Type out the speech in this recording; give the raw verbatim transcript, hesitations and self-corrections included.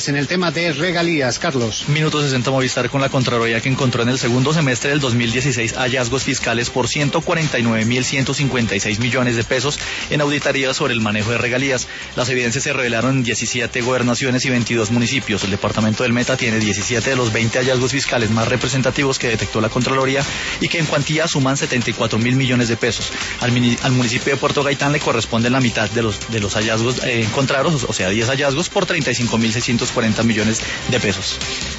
en el tema de regalías. Carlos. Minuto sesenta Movistar con la Contraloría, que encontró en el segundo semestre del dos mil dieciséis hallazgos fiscales por ciento cuarenta y nueve mil ciento cincuenta y seis millones de pesos en auditorías sobre el manejo de regalías. Las evidencias se revelaron en diecisiete gobernaciones y veintidós municipios. El departamento del Meta tiene diecisiete de los veinte hallazgos fiscales más representativos que detectó la Contraloría y que en cuantía suman setenta y cuatro mil millones de pesos. Al, mini, al municipio de Puerto Gaitán le corresponde la mitad de los, de los hallazgos eh, encontrados, o sea, diez hallazgos por treinta y cinco mil seiscientos cuarenta millones de pesos.